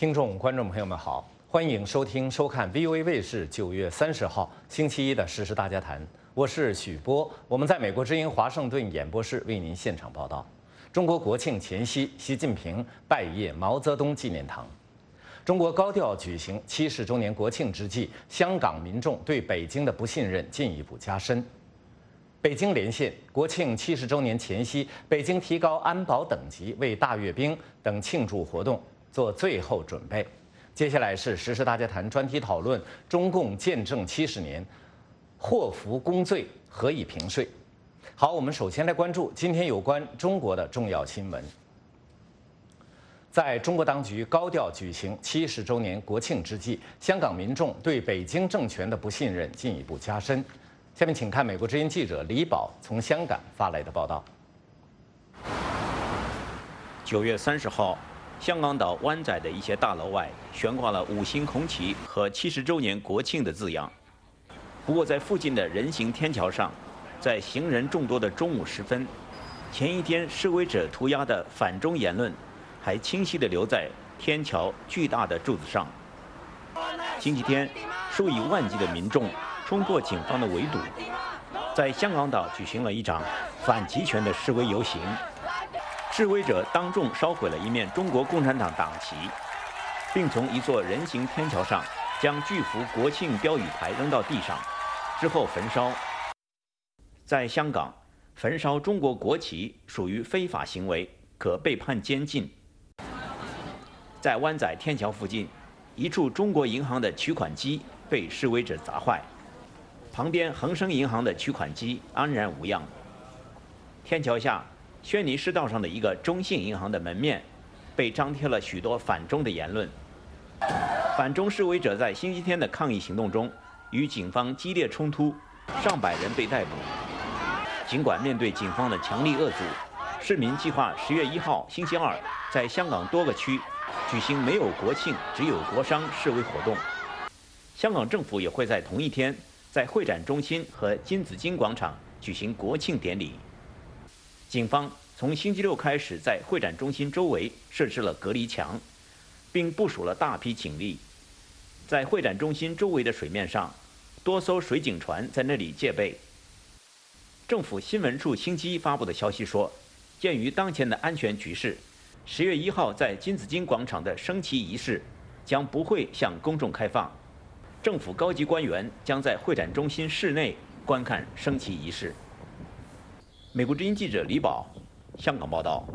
听众、观众朋友们好，欢迎收听、收看 VOA 卫视9月30号星期一的《时事大家谈》，我是许波，我们在美国之音华盛顿演播室为您现场报道。中国国庆前夕，习近平拜谒毛泽东纪念堂。中国高调举行70周年国庆之际，香港民众对北京的不信任进一步加深。北京连线国庆70周年前夕，北京提高安保等级，为大阅兵等庆祝活动做最后准备。接下来是《时事大家谈》专题讨论：中共建政70年，祸福公罪何以平税？好，我们首先来关注今天有关中国的重要新闻。在中国当局高调举行70周年国庆之际，香港民众对北京政权的不信任进一步加深。下面请看美国之音记者李宝从香港发来的报道。 9月30号，香港岛湾仔的一些大楼外悬挂了5星红旗和70周年国庆的字样。不过，在附近的人行天桥上，在行人众多的中午时分，前一天示威者涂鸦的反中言论还清晰地留在天桥巨大的柱子上。星期天，数以万计的民众冲破警方的围堵，在香港岛举行了一场反集权的示威游行。示威者当众烧毁了一面中国共产党党旗，并从一座人行天桥上将巨幅国庆标语牌扔到地上，之后焚烧。在香港，焚烧中国国旗属于非法行为，可被判监禁。在湾仔天桥附近，一处中国银行的取款机被示威者砸坏，旁边恒生银行的取款机安然无恙。天桥下，轩尼诗道上的一个中信银行的门面被张贴了许多反中的言论。反中示威者在星期天的抗议行动中与警方激烈冲突，上百人被逮捕。尽管面对警方的强力遏阻，市民计划10月1号星期二在香港多个区举行没有国庆只有国殇示威活动。香港政府也会在同一天在会展中心和金紫荆广场举行国庆典礼。警方从星期六开始在会展中心周围设置了隔离墙，并部署了大批警力。在会展中心周围的水面上，多艘水警船在那里戒备。政府新闻处星期一发布的消息说，鉴于当前的安全局势，10月1号在金紫荆广场的升旗仪式将不会向公众开放。政府高级官员将在会展中心室内观看升旗仪式。美国之音记者李宝，香港报道。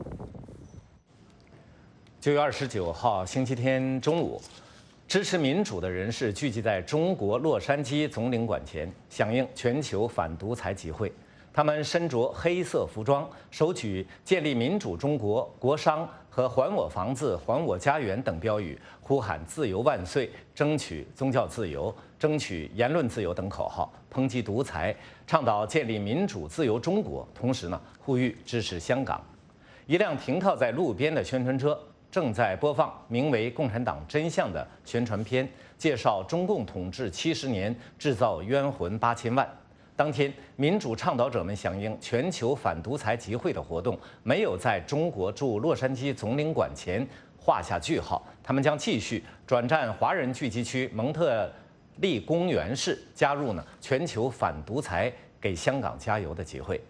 9月29号星期天中午，支持民主的人士聚集在中国洛杉矶总领馆前，响应全球反独裁集会。他们身着黑色服装，手举“建立民主中国”、“国殇”和“还我房子，还我家园”等标语，呼喊“自由万岁”，争取宗教自由，争取言论自由等口号，抨击独裁，倡导建立民主自由中国。同时呢，呼吁支持香港。一辆停靠在路边的宣传车正在播放名为《共产党真相》的宣传片，介绍中共统治70年制造冤魂8000万。当天，民主倡导者们响应全球反独裁集会的活动，没有在中国驻洛杉矶总领馆前画下句号。他们将继续转战华人聚集区蒙特利公园市，加入全球反独裁给香港加油的集会。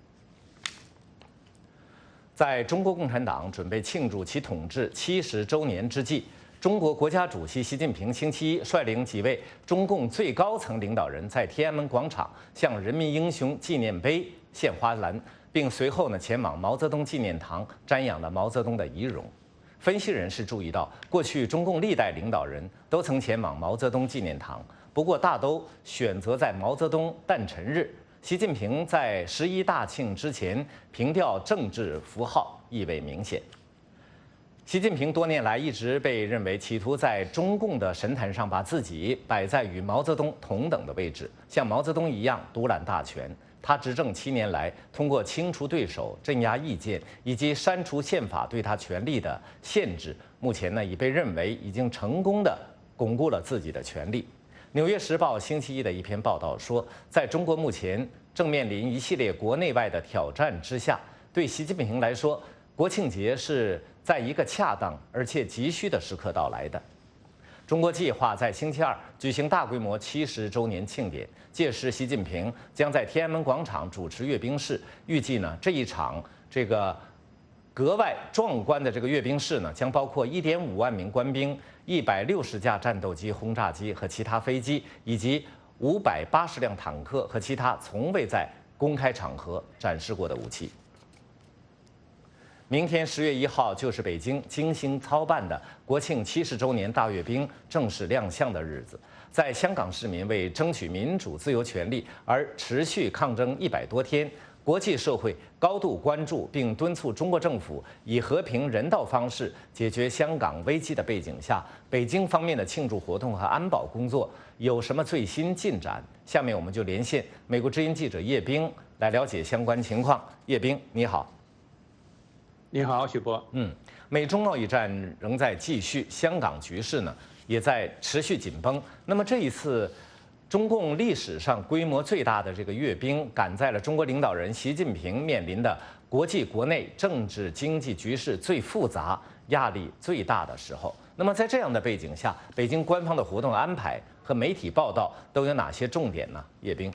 在中国共产党准备庆祝其统治70周年之际，中国国家主席习近平星期一率领几位中共最高层领导人在天安门广场向人民英雄纪念碑献花篮，并随后前往毛泽东纪念堂瞻仰了毛泽东的遗容。分析人士注意到，过去中共历代领导人都曾前往毛泽东纪念堂，不过大都选择在毛泽东诞辰日。习近平在11大庆之前凭吊政治符号，意味明显。习近平多年来一直被认为企图在中共的神坛上把自己摆在与毛泽东同等的位置，像毛泽东一样独揽大权。他执政7年来，通过清除对手、镇压意见以及删除宪法对他权力的限制，目前已被认为已经成功地巩固了自己的权力。《纽约时报》星期一的一篇报道说，在中国目前正面临一系列国内外的挑战之下，对习近平来说，国庆节是在一个恰当而且急需的时刻到来的。中国计划在星期二举行大规模70周年庆典，届时习近平将在天安门广场主持阅兵式。预计呢，这一场格外壮观的阅兵式呢，将包括1.5万名官兵、160架战斗机、轰炸机和其他飞机，以及580辆坦克和其他从未在公开场合展示过的武器。明天10月1号就是北京精心操办的国庆70周年大阅兵正式亮相的日子。在香港市民为争取民主自由权利而持续抗争100多天，国际社会高度关注并敦促中国政府以和平人道方式解决香港危机的背景下，北京方面的庆祝活动和安保工作有什么最新进展？下面我们就连线美国之音记者叶冰来了解相关情况。叶冰，你好。 你好，许波。 美中贸易战仍在继续，香港局势呢也在持续紧绷。那么这一次，中共历史上规模最大的阅兵，赶在了中国领导人习近平面临的国际国内政治经济局势最复杂、压力最大的时候。那么在这样的背景下，北京官方的活动安排和媒体报道都有哪些重点呢？叶冰。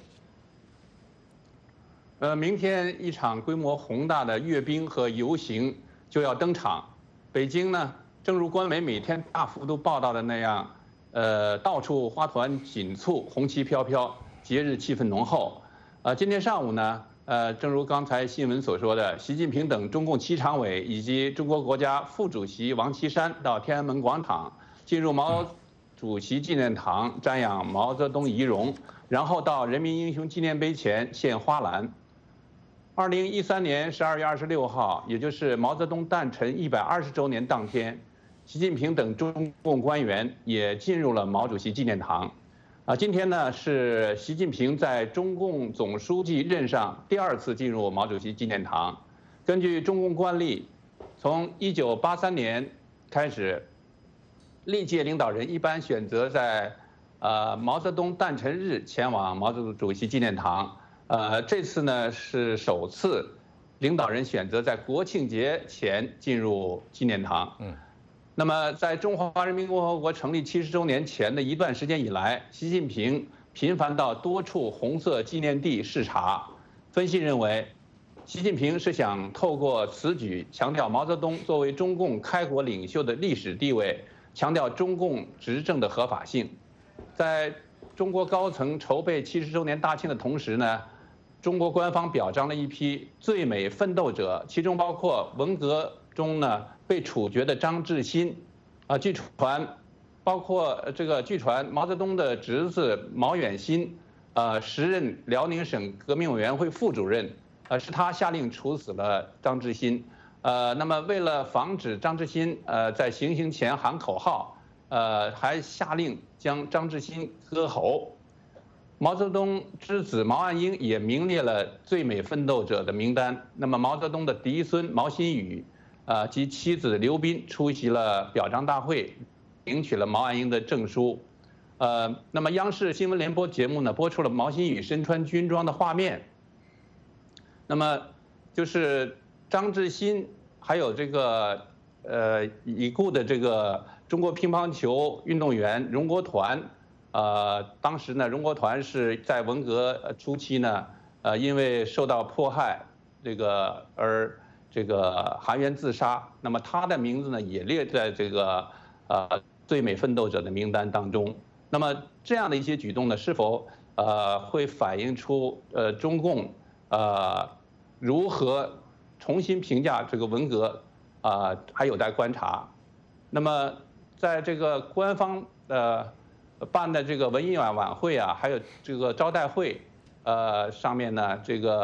明天一场规模宏大的阅兵和游行就要登场。北京呢，正如官媒每天大幅度报道的那样，到处花团锦簇，红旗飘飘，节日气氛浓厚。今天上午呢，正如刚才新闻所说的，习近平等中共7常委以及中国国家副主席王岐山到天安门广场，进入毛主席纪念堂瞻仰毛泽东遗容，然后到人民英雄纪念碑前献花篮。2013年12月26号，也就是毛泽东诞辰120周年当天，习近平等中共官员也进入了毛主席纪念堂。今天呢是习近平在中共总书记任上第2次进入毛主席纪念堂。根据中共惯例，从1983年开始，历届领导人一般选择在毛泽东诞辰日前往毛主席纪念堂。这次呢是首次，领导人选择在国庆节前进入纪念堂。那么在中华人民共和国成立70周年前的一段时间以来，习近平频繁到多处红色纪念地视察。分析认为，习近平是想透过此举强调毛泽东作为中共开国领袖的历史地位，强调中共执政的合法性。在中国高层筹备70周年大庆的同时呢，中国官方表彰了一批最美奋斗者，其中包括文革中呢被处决的张志新，据传，包括据传毛泽东的侄子毛远新，时任辽宁省革命委员会副主任，是他下令处死了张志新。那么为了防止张志新在行刑前喊口号，还下令将张志新割喉。毛泽东之子毛岸英也名列了最美奋斗者的名单。那么毛泽东的嫡孙毛新宇，及妻子刘斌出席了表彰大会，领取了毛岸英的证书。那么央视新闻联播节目呢播出了毛新宇身穿军装的画面。那么就是张志新，还有已故的中国乒乓球运动员荣国团。当时呢，荣国团是在文革初期呢，因为受到迫害，而含冤自杀。那么他的名字呢，也列在最美奋斗者的名单当中。那么这样的一些举动呢，是否会反映出中共如何重新评价文革还有待观察。那么在官方办的文艺晚会啊，还有招待会，上面呢，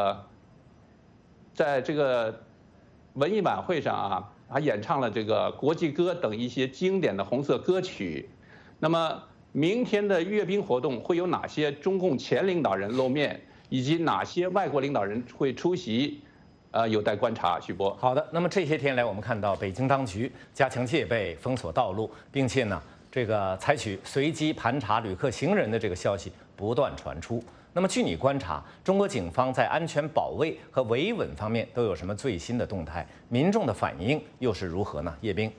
在文艺晚会上啊，还演唱了国际歌等一些经典的红色歌曲。那么明天的阅兵活动会有哪些中共前领导人露面，以及哪些外国领导人会出席？有待观察。徐波， 好的。那么这些天来，我们看到北京当局加强戒备、封锁道路，并且呢，采取随机盘查旅客行人的消息不断传出。 那么，据你观察，中国警方在安全保卫和维稳方面都有什么最新的动态？民众的反应又是如何呢？叶冰。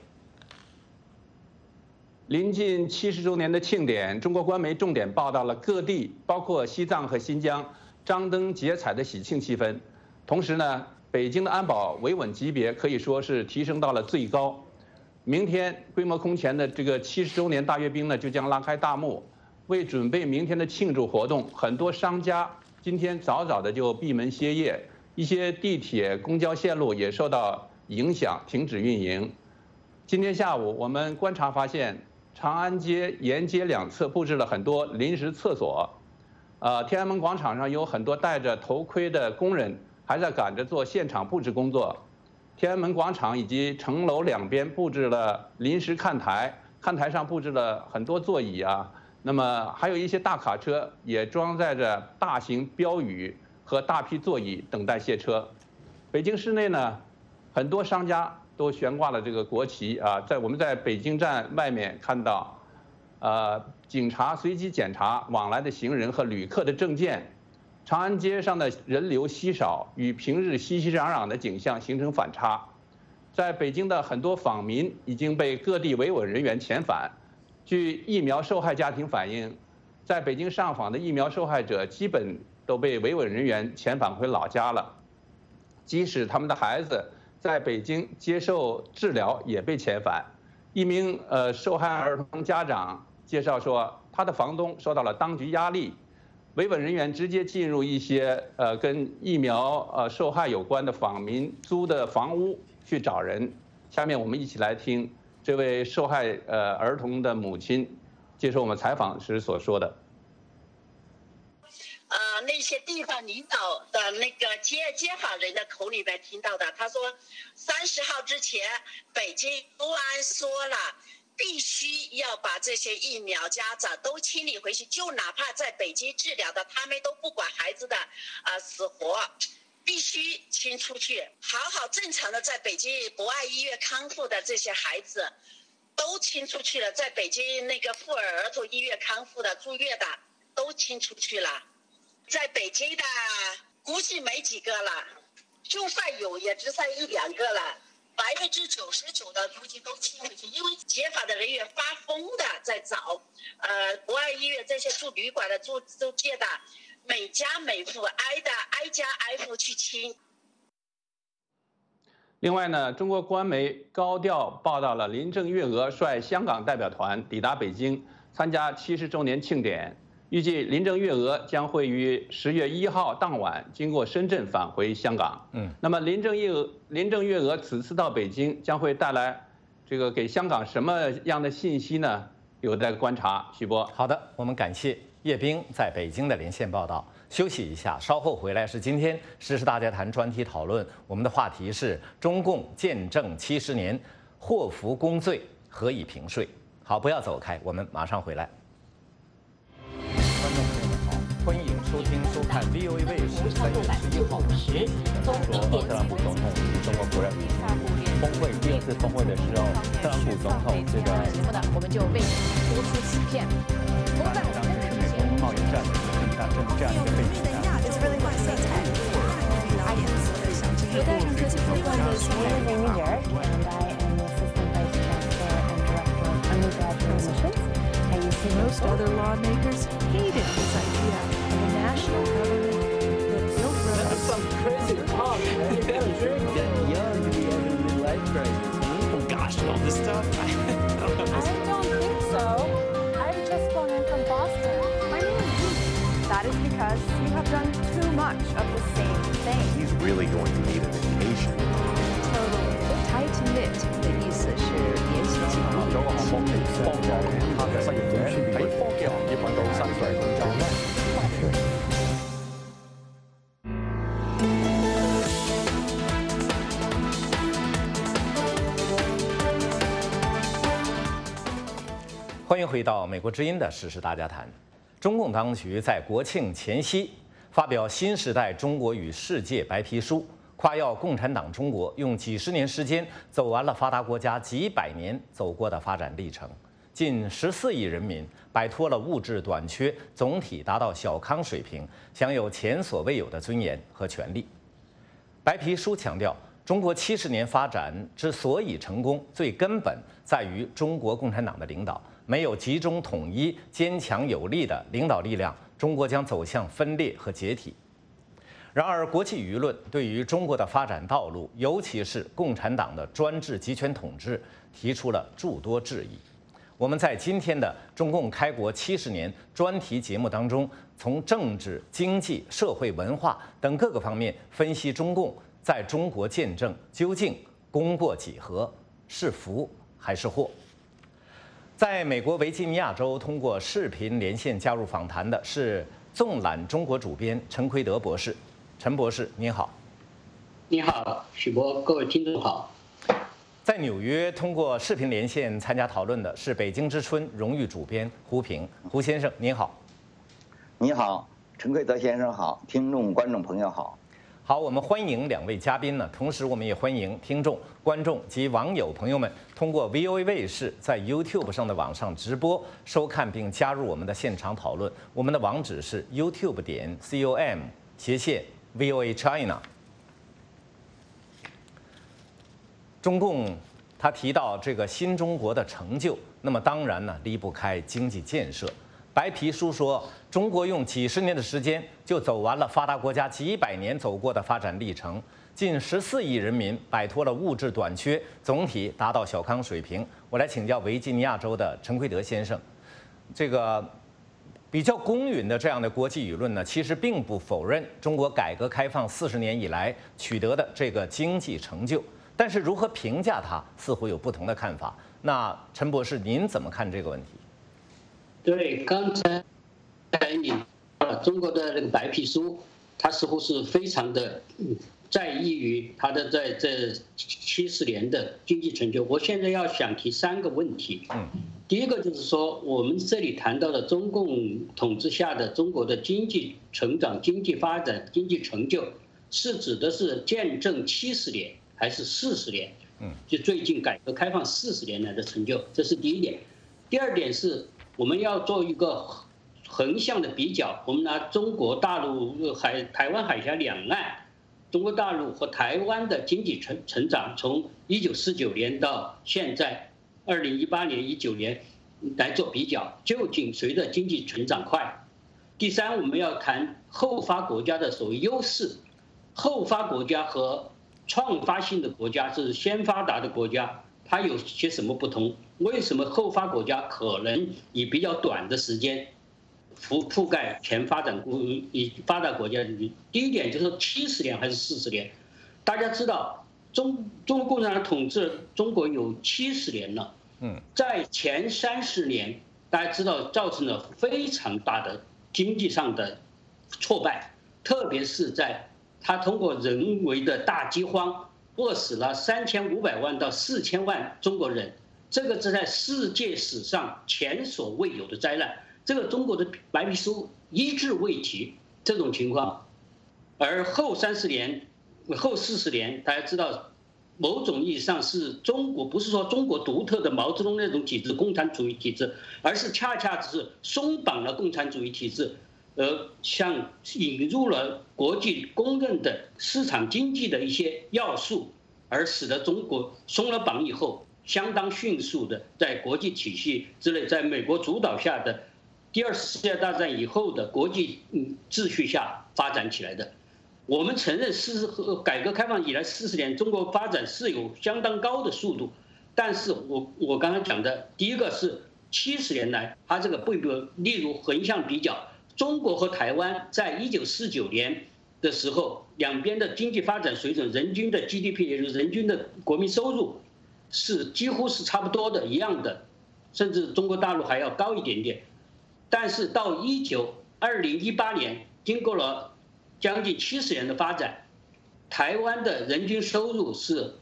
临近70周年的庆典，中国官媒重点报道了各地，包括西藏和新疆，张灯结彩的喜庆气氛。同时呢，北京的安保维稳级别可以说是提升到了最高。明天规模空前的这个70周年大阅兵呢，就将拉开大幕。为准备明天的庆祝活动，很多商家今天早早的就闭门歇业，一些地铁、公交线路也受到影响，停止运营。今天下午，我们观察发现，长安街沿街两侧布置了很多临时厕所。天安门广场上有很多戴着头盔的工人还在赶着做现场布置工作。天安门广场以及城楼两边布置了临时看台，看台上布置了很多座椅啊。那么还有一些大卡车也装载着大型标语和大批座椅等待卸车。北京市内呢，很多商家都悬挂了这个国旗啊，我们在北京站外面看到，警察随机检查往来的行人和旅客的证件。长安街上的人流稀少，与平日熙熙攘攘的景象形成反差。在北京的很多访民已经被各地维稳人员遣返。据疫苗受害家庭反映，在北京上访的疫苗受害者基本都被维稳人员遣返回老家了，即使他们的孩子在北京接受治疗也被遣返。一名受害儿童家长介绍说，他的房东受到了当局压力，维稳人员直接进入一些跟疫苗受害有关的访民租的房屋去找人。下面我们一起来听这位受害儿童的母亲接受我们采访时所说的。 那些地方领导的那个接访人的口里面听到的，他说30号之前，北京公安说了，必须要把这些疫苗家长都清理回去，就哪怕在北京治疗的，他们都不管孩子的死活。必须清出去，好好正常的在北京博爱医院康复的这些孩子，都清出去了。在北京那个妇儿儿童医院康复的、住院的，都清出去了。在北京的估计没几个了，就算有也只剩1、2个了。99%的估计都清回去，因为解访的人员发疯的在找，博爱医院这些住旅馆的、住借的。每家每户挨家挨户去清。 另外呢，中国官媒高调报道了林郑月娥率香港代表团抵达北京参加70周年庆典，预计林郑月娥将会于10月1号当晚经过深圳返回香港。那么林郑月娥此次到北京将会带来这个给香港什么样的信息呢？有待观察。徐波， 好的，我们感谢叶冰在北京的连线报道。休息一下，稍后回来是今天时事大家谈专题讨论。我们的话题是中共建政70年，祸福公罪何以平税？好，不要走开，我们马上回来。观众朋友们好，欢迎收看 VOA 卫视3月11号中国特朗普总统与中国国人峰会第2次峰会的时候，特朗普总统这个节目呢，我们就为您播出此片。 当时是美国贸易战这样一个背景下。 我带上科技科幻的学院的 Derek and I am the assistant vice chancellor and director of undergraduate admissions. Most other lawmakers hated this idea of a national government that built roads. That's some crazy talk, man. You gotta drink. Getting young to be having midlife crisis. Oh gosh, all this stuff. I don't think so. I've just flown in from Boston. My name is Judy. That is because you have done too much of the same thing. He's really going to need an vacation. Totally. Tight-knit 的意思是联系紧密。 中國航空公司幫助其他嘅失業者喺科技行業揾到薪水工作。 欢迎回到美国之音的时事大家谈。中共当局在国庆前夕发表新时代中国与世界白皮书，夸耀共产党中国用几十年时间走完了发达国家几百年走过的发展历程。 近14亿人民摆脱了物质短缺，总体达到小康水平，享有前所未有的尊严和权利。白皮书强调，中国70年发展之所以成功，最根本在于中国共产党的领导。没有集中统一、坚强有力的领导力量，中国将走向分裂和解体。然而，国际舆论对于中国的发展道路，尤其是共产党的专制集权统治，提出了诸多质疑。我们在今天的中共开国70年专题节目当中，从政治、经济、社会、文化等各个方面分析中共在中国建政究竟功过几何，是福还是祸？在美国维吉尼亚州通过视频连线加入访谈的是纵览中国主编陈奎德博士。陈博士，您好。 你好，许博，各位听众好。 在纽约通过视频连线参加讨论的是北京之春荣誉主编胡平。胡先生，您好。 你好，陈奎德先生好，听众观众朋友好。 好，我们欢迎两位嘉宾呢，同时我们也欢迎听众、观众及网友朋友们通过 VOA 卫视在 YouTube 上的网上直播收看并加入我们的现场讨论。我们的网址是 youtube.com/VOA China。中共他提到这个新中国的成就，那么当然呢离不开经济建设。白皮书说，中国用几十年的时间就走完了发达国家几百年走过的发展历程，近14亿人民摆脱了物质短缺，总体达到小康水平。我来请教维吉尼亚州的陈奎德先生，这个比较公允的这样的国际舆论呢，其实并不否认中国改革开放40年以来取得的这个经济成就，但是如何评价它，似乎有不同的看法。那陈博士，您怎么看这个问题？ 对，刚才你中国的那个白皮书，它似乎是非常的在意于它的在这70年的经济成就。我现在要想提3个问题。第一个就是说，我们这里谈到的中共统治下的中国的经济成长、经济发展、经济成就，是指的是建政70年还是40年？就最近改革开放40年来的成就，这是第一点。第二点是，我们要做一个横向的比较，我们拿中国大陆台湾海峡两岸，中国大陆和台湾的经济成长，从1949年到现在2018年、19年来做比较，究竟谁的经济成长快？第三，我们要谈后发国家的所谓优势，后发国家和创发性的国家，就是先发达的国家，它有些什么不同？为什么后发国家可能以比较短的时间覆盖前发达国家？第一点就是70年还是40年？大家知道，中国共产党统治中国有70年了。在前30年，大家知道造成了非常大的经济上的挫败，特别是在他通过人为的大饥荒，饿死了3500万到4000万中国人，这个是在世界史上前所未有的灾难。这个中国的白皮书一字未提这种情况，而后40年，大家知道，某种意义上是中国不是说中国独特的毛泽东那种体制，共产主义体制，而是恰恰只是松绑了共产主义体制。像引入了国际公认的市场经济的一些要素，而使得中国松了绑以后，相当迅速的在国际体系之内，在美国主导下的第2次世界大战以后的国际秩序下发展起来的。我们承认改革开放以来40年，中国发展是有相当高的速度，但是我刚才讲的，第一个是70年来，它这个例如横向比较。中国和台湾在1949年的时候，两边的经济发展水准，人均的 GDP， 也就是人均的国民收入，是几乎是差不多的，一样的，甚至中国大陆还要高一点点。但是到2018年，经过了将近70年的发展，台湾的人均收入是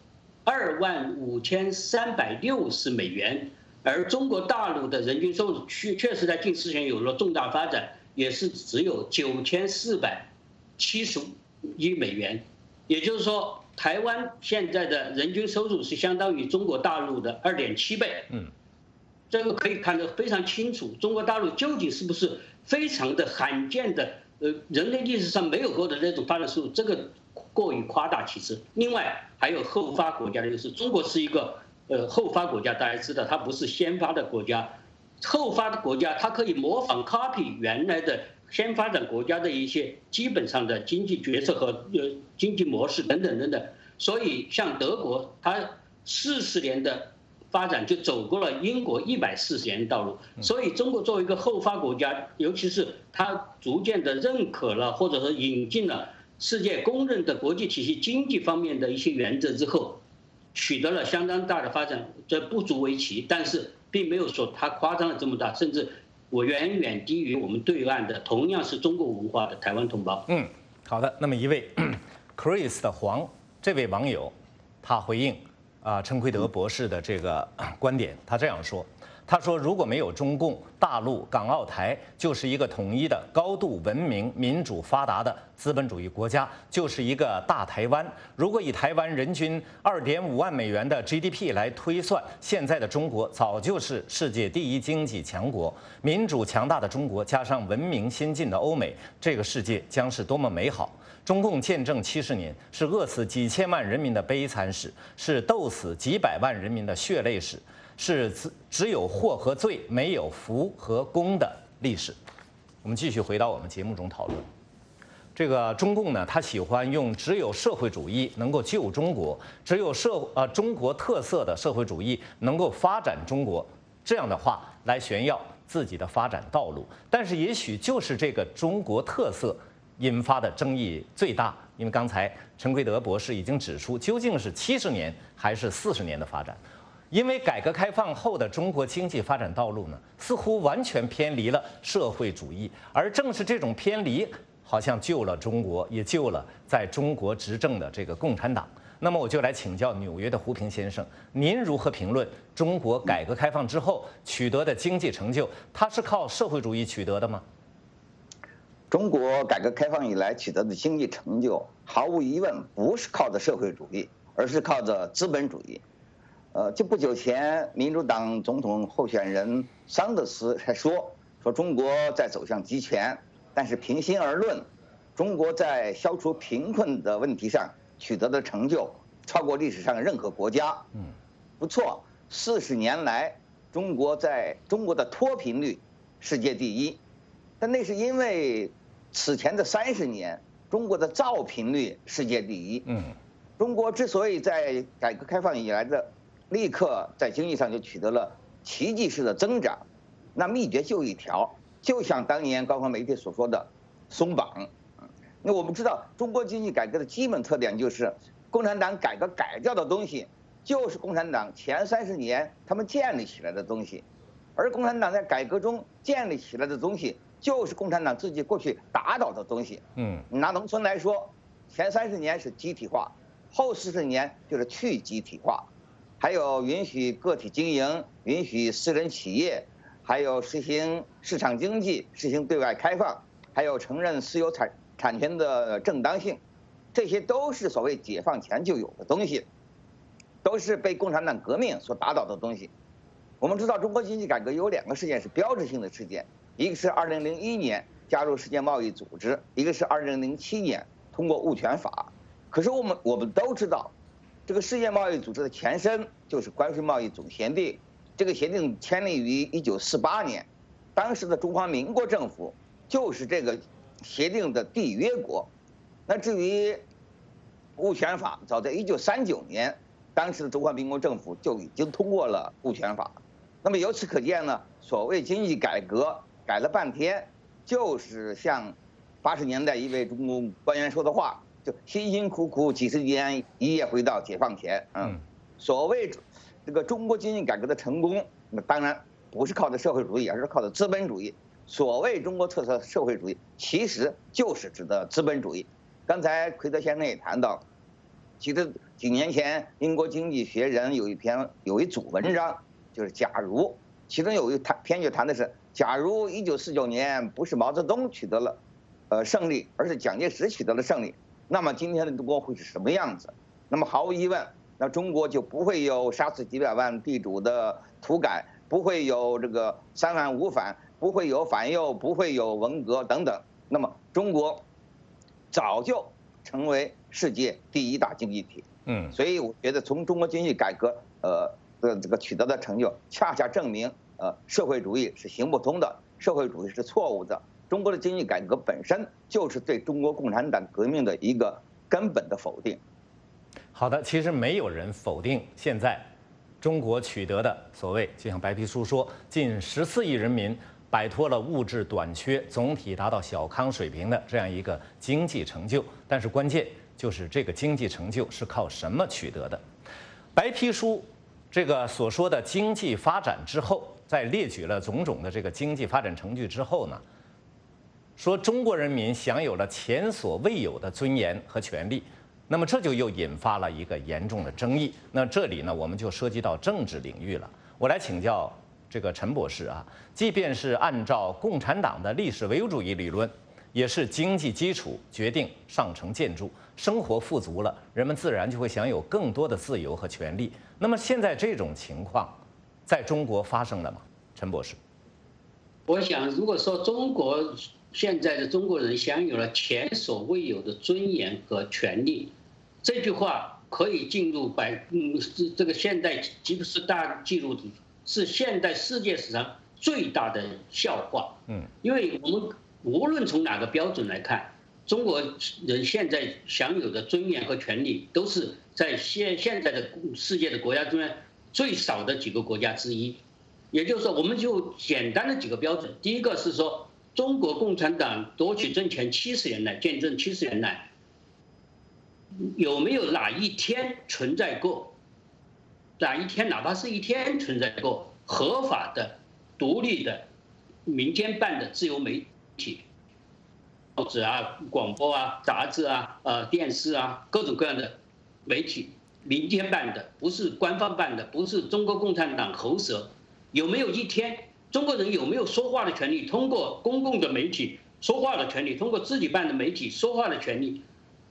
25360美元，而中国大陆的人均收入确实在近10年有了重大发展。也是只有9471美元，也就是说，台湾现在的人均收入是相当于中国大陆的2.7倍。 这个可以看得非常清楚，中国大陆究竟是不是非常的罕见的，人类历史上没有过的那种发展速度，这个过于夸大其词。另外还有后发国家的优势，中国是一个后发国家，大家知道它不是先发的国家，后发的国家它可以模仿 copy 原来的先发展国家的一些基本上的经济决策和经济模式等等等等。所以像德国，它40年的发展就走过了英国140年的道路，所以中国作为一个后发国家，尤其是它逐渐的认可了或者说引进了世界公认的国际体系经济方面的一些原则之后，取得了相当大的发展，这不足为奇，但是并没有说它夸张了这么大，甚至我远远低于我们对岸的同样是中国文化的台湾同胞。 好的，那么一位 Chris 的黄这位网友，他回应陈奎德博士的这个观点，他这样说。他说，如果没有中共，大陆、港澳台就是一个统一的、高度文明、民主发达的资本主义国家，就是一个大台湾。如果以台湾人均2.5万美元的 GDP 来推算，现在的中国早就是世界第1经济强国。民主强大的中国加上文明先进的欧美，这个世界将是多么美好！中共建政70年，是饿死几千万人民的悲惨史，是斗死几百万人民的血泪史。是只有祸和罪，没有福和功的历史。我们继续回到我们节目中讨论。这个中共呢，他喜欢用只有社会主义能够救中国，只有中国特色的社会主义能够发展中国这样的话来炫耀自己的发展道路。但是也许就是这个中国特色引发的争议最大，因为刚才陈奎德博士已经指出，究竟是70年还是40年的发展？因为改革开放后的中国经济发展道路呢，似乎完全偏离了社会主义，而正是这种偏离，好像救了中国，也救了在中国执政的这个共产党。那么我就来请教纽约的胡平先生，您如何评论中国改革开放之后取得的经济成就？它是靠社会主义取得的吗？ 中国改革开放以来取得的经济成就，毫无疑问不是靠着社会主义，而是靠着资本主义。就不久前，民主党总统候选人桑德斯还说中国在走向集权，但是平心而论，中国在消除贫困的问题上取得的成就超过历史上任何国家。不错，40年来，中国的脱贫率世界第1，但那是因为此前的30年，中国的造贫率世界第1。中国之所以在改革开放以来的立刻在经济上就取得了奇迹式的增长，那秘诀就一条，就像当年官方媒体所说的松绑。那我们知道，中国经济改革的基本特点就是共产党改革改掉的东西，就是共产党前30年他们建立起来的东西，而共产党在改革中建立起来的东西，就是共产党自己过去打倒的东西。拿农村来说，前30年是集体化，后40年就是去集体化。还有允许个体经营，允许私人企业，还有实行市场经济，实行对外开放，还有承认私有产权的正当性，这些都是所谓解放前就有的东西，都是被共产党革命所打倒的东西。我们知道，中国经济改革有2个事件是标志性的事件，一个是2001年加入世界贸易组织，一个是2007年通过物权法。可是我们都知道，这个世界贸易组织的前身就是关税贸易总协定，这个协定签订于1948年，当时的中华民国政府就是这个协定的缔约国。那至于物权法，早在1939年，当时的中华民国政府就已经通过了物权法。那么由此可见呢，所谓经济改革改了半天，就是像80年代一位中共官员说的话，就辛辛苦苦几十年，一夜回到解放前。所谓这个中国经济改革的成功，那当然不是靠的社会主义，而是靠的资本主义。所谓中国特色社会主义，其实就是指的资本主义。刚才奎德先生也谈到，其实几年前英国经济学人有一组文章，就是假如，其中有一篇就谈的是，假如1949年不是毛泽东取得了胜利，而是蒋介石取得了胜利，那么今天的中国会是什么样子？那么毫无疑问，那中国就不会有杀死几百万地主的土改， 不会有这个三反五反，不会有反右，不会有文革等等。那么中国早就成为世界第1大经济体。所以我觉得从中国经济改革这个取得的成就，恰恰证明社会主义是行不通的，社会主义是错误的。中国的经济改革本身就是对中国共产党革命的一个根本的否定。 好的，其实没有人否定现在中国取得的所谓，就像白皮书说，近14亿人民摆脱了物质短缺，总体达到小康水平的这样一个经济成就。但是关键就是这个经济成就是靠什么取得的？白皮书这个所说的经济发展之后，在列举了种种的这个经济发展成就之后呢，说中国人民享有了前所未有的尊严和权利。那么这就又引发了一个严重的争议。那这里呢，我们就涉及到政治领域了。我来请教这个陈博士啊，即便是按照共产党的历史唯物主义理论，也是经济基础决定上层建筑，生活富足了，人们自然就会享有更多的自由和权利。那么现在这种情况在中国发生了吗？陈博士， 我想，如果说现在的中国人享有了前所未有的尊严和权利，这句话可以进入这个现代吉布斯大纪录，是现代世界史上最大的笑话。因为我们无论从哪个标准来看，中国人现在享有的尊严和权利，都是在现在的世界的国家中最少的几个国家之一。也就是说，我们就简单的几个标准。第一个是说，中国共产党夺取政权70年来，建政70年来，有没有哪一天存在过，哪一天哪怕是一天存在过合法的、独立的、民间办的自由媒体，报纸啊、广播啊、杂志啊、电视啊，各种各样的媒体，民间办的，不是官方办的，不是中国共产党喉舌。有没有一天，中国人有没有说话的权利？通过公共的媒体说话的权利，通过自己办的媒体说话的权利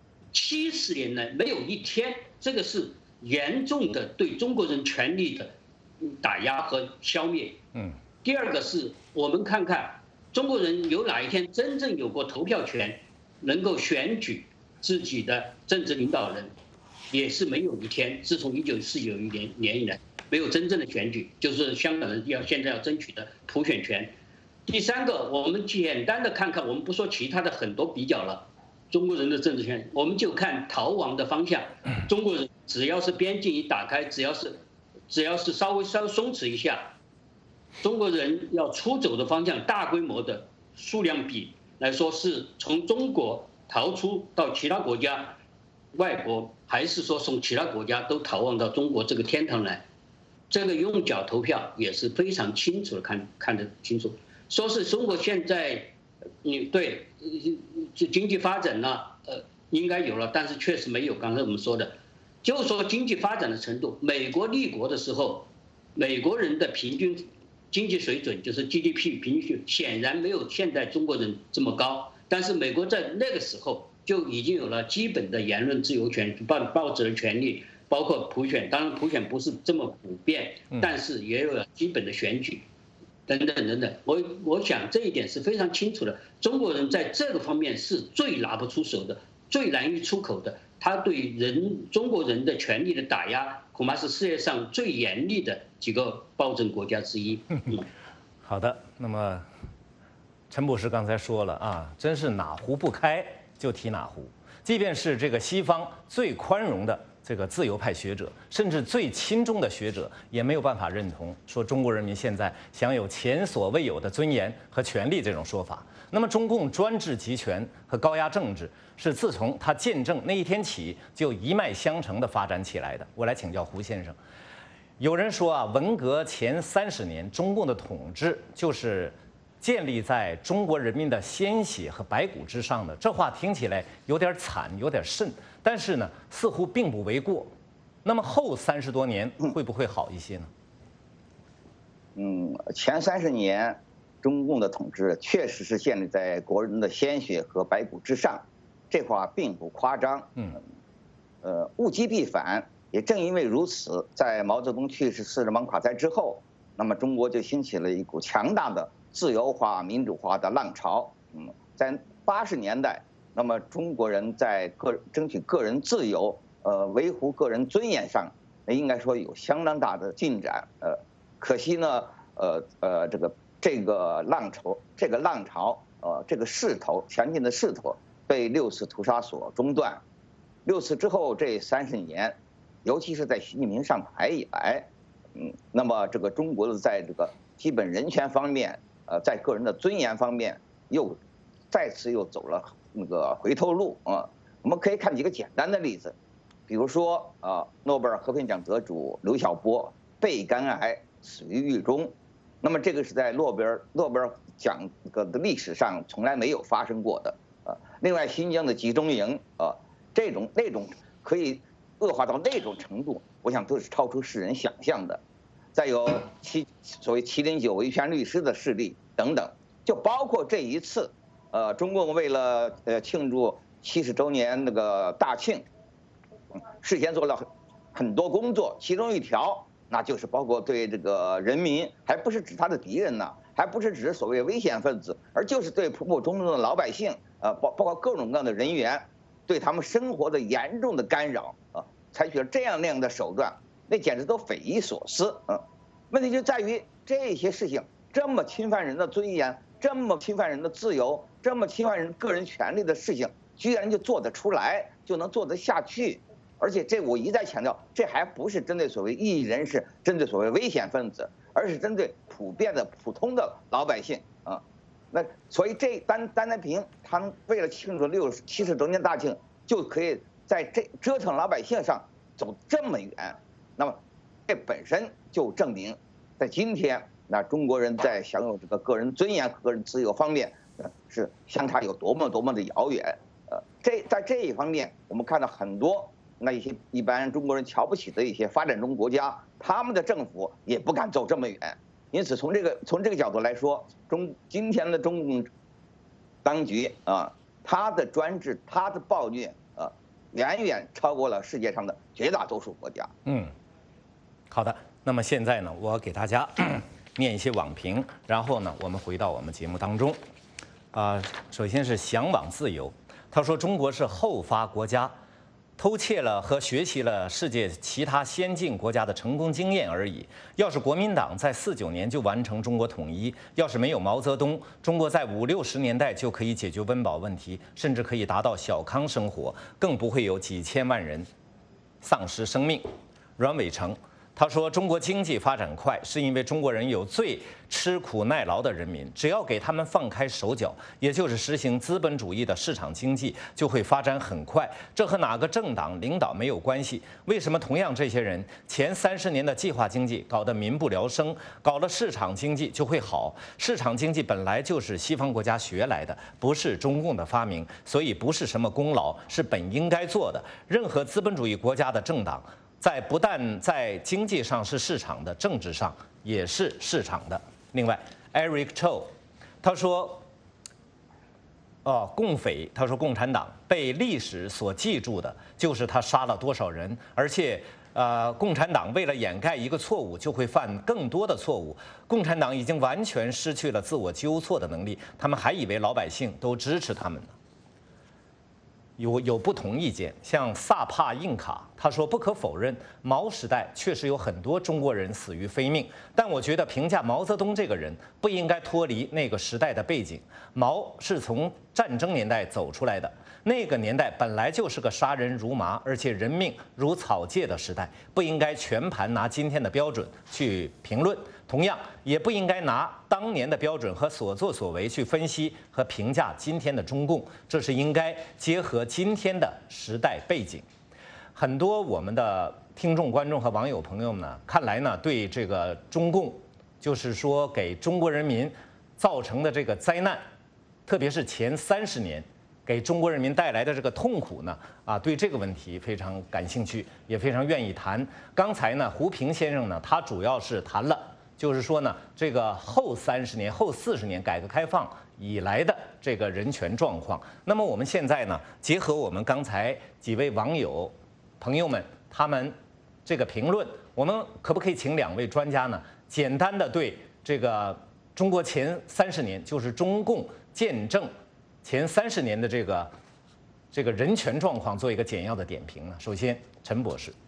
，70年来没有一天，这个是严重的对中国人权利的打压和消灭。第二个是我们看看中国人有哪一天真正有过投票权，能够选举自己的政治领导人，也是没有一天。自从1949年以来，没有真正的选举，就是香港人现在要争取的普选权。第三个，我们简单的看看，我们不说其他的很多比较了，中国人的政治权，我们就看逃亡的方向。中国人只要是边境一打开，只要是稍微松弛一下，中国人要出走的方向，大规模的数量比来说，是从中国逃出到其他国家、外国，还是说从其他国家都逃亡到中国这个天堂来？这个用脚投票也是非常清楚的看得清楚。说是中国现在，对经济发展呢，应该有了，但是确实没有。刚才我们说的，就是说经济发展的程度，美国立国的时候，美国人的平均经济水准就是 GDP 平均显然没有现在中国人这么高，但是美国在那个时候就已经有了基本的言论自由权、报纸的权利。包括普选，当然普选不是这么普遍，但是也有了基本的选举，等等等等。我想这一点是非常清楚的。中国人在这个方面是最拿不出手的，最难于出口的。他对中国人的权利的打压，恐怕是世界上最严厉的几个暴政国家之一。 好的，那么陈博士刚才说了啊，真是哪壶不开就提哪壶。即便是这个西方最宽容的这个自由派学者，甚至最亲中的学者，也没有办法认同说中国人民现在享有前所未有的尊严和权利这种说法。那么中共专制集权和高压政治是自从它建政那一天起就一脉相承地发展起来的。我来请教胡先生，有人说啊，文革前30年中共的统治就是建立在中国人民的鲜血和白骨之上的，这话听起来有点惨，有点甚，但是呢，似乎并不为过。那么后30多年会不会好一些呢？ 前30年，中共的统治确实是建立在国人的鲜血和白骨之上，这话并不夸张。物极必反，也正因为如此，在毛泽东去世、四人帮垮台之后， 那么中国就兴起了一股强大的自由化、民主化的浪潮。在80年代，那么中国人在争取个人自由、维护个人尊严上，应该说有相当大的进展。可惜呢，这个浪潮，这个势头前进的势头被6次屠杀所中断。6次之后这30年，尤其是在习近平上台以来，那么这个中国在这个基本人权方面，在个人的尊严方面，再次走了那个回头路啊。我们可以看几个简单的例子，比如说诺贝尔和平奖得主刘晓波肺肝癌死于狱中，那么这个是在诺贝尔奖的历史上从来没有发生过的。另外，新疆的集中营那种可以恶化到那种程度，我想都是超出世人想象的。再有所谓709维权律师的事例等等，就包括这一次，中共为了庆祝70周年那个大庆，事先做了很多工作，其中一条那就是包括对这个人民，还不是指他的敌人呢，还不是指所谓危险分子，而就是对普普通通的老百姓，包括各种各样的人员，对他们生活的严重的干扰采取了这样那样的手段，那简直都匪夷所思。问题就在于这些事情这么侵犯人的尊严，这么侵犯人的自由，这么侵犯人个人权利的事情，居然就做得出来，就能做得下去。而且这我一再强调，这还不是针对所谓异议人士，针对所谓危险分子，而是针对普遍的普通的老百姓啊。那所以这单单凭他们为了庆祝70周年大庆，就可以在这折腾老百姓上走这么远，那么这本身就证明，在今天那中国人在享有这个个人尊严、个人自由方面，是相差有多么的遥远。在这一方面，我们看到很多那一般中国人瞧不起的一些发展中国家，他们的政府也不敢走这么远。因此，从这个角度来说，今天的中共当局他的专制、他的暴虐远远超过了世界上的绝大多数国家。 好的。那么现在呢，我给大家念一些网评，然后呢，我们回到我们节目当中。首先是向往自由，他说中国是后发国家，偷窃了和学习了世界其他先进国家的成功经验而已。要是国民党在49年就完成中国统一，要是没有毛泽东，中国在50、60年代就可以解决温饱问题，甚至可以达到小康生活，更不会有几千万人丧失生命。阮伟成。他说：“中国经济发展快，是因为中国人有最吃苦耐劳的人民。只要给他们放开手脚，也就是实行资本主义的市场经济，就会发展很快。这和哪个政党领导没有关系。为什么同样这些人前30年的计划经济搞得民不聊生，搞了市场经济就会好？市场经济本来就是西方国家学来的，不是中共的发明，所以不是什么功劳，是本应该做的。任何资本主义国家的政党。”不但在经济上是市场的，政治上也是市场的。另外 ，Eric Cho， 他说，共匪，他说共产党被历史所记住的就是他杀了多少人，而且，共产党为了掩盖一个错误，就会犯更多的错误。共产党已经完全失去了自我纠错的能力，他们还以为老百姓都支持他们呢。有不同意见，像萨帕印卡，他说不可否认，毛时代确实有很多中国人死于非命，但我觉得评价毛泽东这个人不应该脱离那个时代的背景。毛是从战争年代走出来的，那个年代本来就是个杀人如麻，而且人命如草芥的时代，不应该全盘拿今天的标准去评论。同样，也不应该拿当年的标准和所作所为去分析和评价今天的中共，这是应该结合今天的时代背景。很多我们的听众、观众和网友朋友们呢，看来呢，对这个中共，就是说给中国人民造成的这个灾难，特别是前30年给中国人民带来的这个痛苦呢，对这个问题非常感兴趣，也非常愿意谈。刚才呢，胡平先生呢，他主要是谈了。就是说呢，这个后30年、后40年改革开放以来的这个人权状况。那么我们现在呢，结合我们刚才几位网友朋友们他们这个评论，我们可不可以请2位专家呢，简单的对这个中国前30年，就是中共建政前30年的这个人权状况做一个简要的点评呢？首先，陈博士。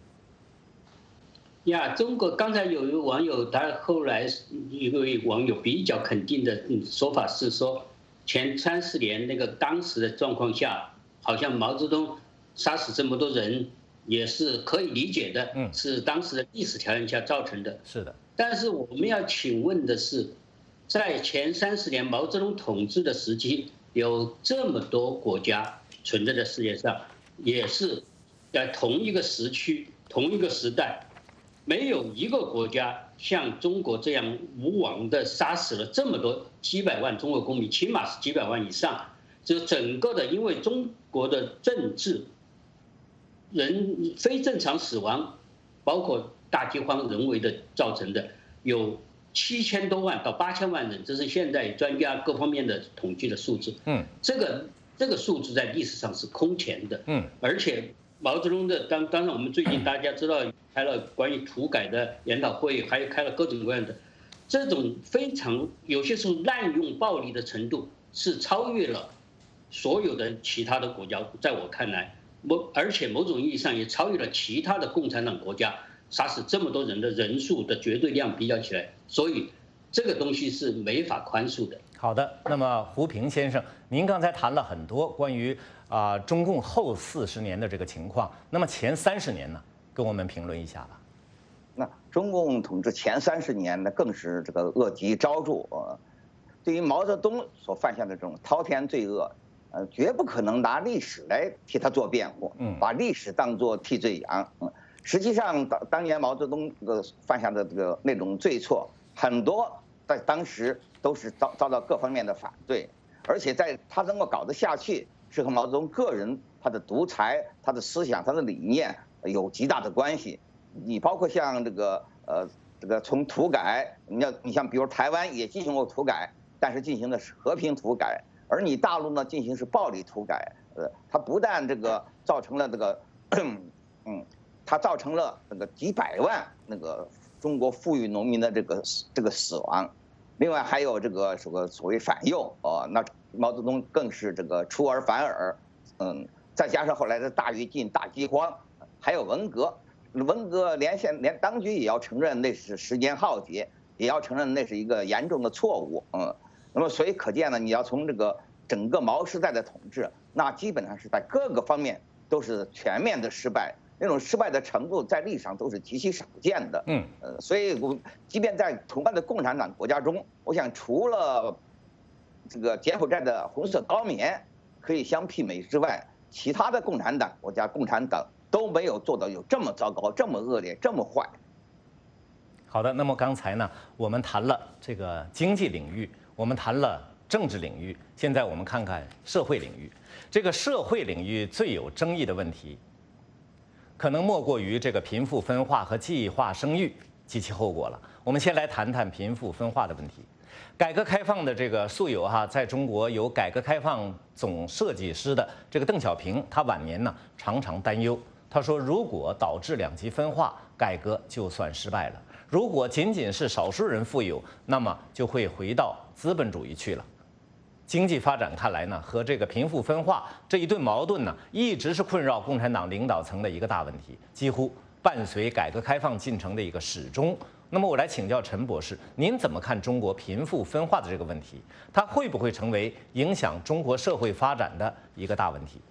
中国刚才有一位网友，他后来一位网友比较肯定的说法是说，前30年那个当时的状况下，好像毛泽东杀死这么多人也是可以理解的，是当时的历史条件下造成的。 是的。但是我们要请问的是，在前30年毛泽东统治的时期，有这么多国家存在在世界上，也是在同一个时区、同一个时代。没有一个国家像中国这样无往的杀死了这么多几百万中国公民，起码是几百万以上。就整个的，因为中国的政治，人非正常死亡，包括大饥荒人为的造成的，有7000多万到8000万人，这是现在专家各方面的统计的数字。这个数字在历史上是空前的。而且毛泽东的当然我们最近大家知道开了关于土改的研讨会，还有开了各种各样的，这种非常有些时候滥用暴力的程度是超越了所有的其他的国家，在我看来，而且某种意义上也超越了其他的共产党国家杀死这么多人的人数的绝对量比较起来，所以这个东西是没法宽恕的。 好的，那么胡平先生，您刚才谈了很多关于中共后40年的这个情况，那么前30年呢，跟我们评论一下吧。 那中共统治前30年呢，更是这个恶疾昭著。对于毛泽东所犯下的这种滔天罪恶，绝不可能拿历史来替他做辩护，把历史当作替罪羊。实际上，当年毛泽东犯下的这个那种罪错，很多在当时都是遭到各方面的反对，而且在他能够搞得下去，是和毛泽东个人他的独裁、他的思想、他的理念有极大的关系。你包括像这个从土改，你像比如台湾也进行过土改，但是进行的是和平土改，而你大陆呢进行是暴力土改。它不但这个造成了这个，它造成了那个几百万那个中国富裕农民的这个死亡，另外还有这个所谓反右那毛泽东更是这个出尔反尔，再加上后来的大跃进、大饥荒，还有文革连当局也要承认那是时间浩劫，也要承认那是一个严重的错误，那么所以可见呢，你要从这个整个毛时代的统治，那基本上是在各个方面都是全面的失败。那种失败的程度在历史上都是极其少见的。所以即便在同样的共产党国家中，我想除了这个柬埔寨的红色高棉可以相媲美之外，其他的共产党国家共产党都没有做到有这么糟糕、这么恶劣、这么坏。 好的，那么刚才呢，我们谈了这个经济领域，我们谈了政治领域，现在我们看看社会领域。这个社会领域最有争议的问题，可能莫过于这个贫富分化和计划生育及其后果了。我们先来谈谈贫富分化的问题。改革开放的这个素有在中国有改革开放总设计师的这个邓小平，他晚年呢常常担忧，他说如果导致2极分化，改革就算失败了；如果仅仅是少数人富有，那么就会回到资本主义去了。经济发展看来呢，和这个贫富分化这一对矛盾呢，一直是困扰共产党领导层的一个大问题，几乎伴随改革开放进程的一个始终。那么我来请教陈博士，您怎么看中国贫富分化的这个问题？它会不会成为影响中国社会发展的一个大问题？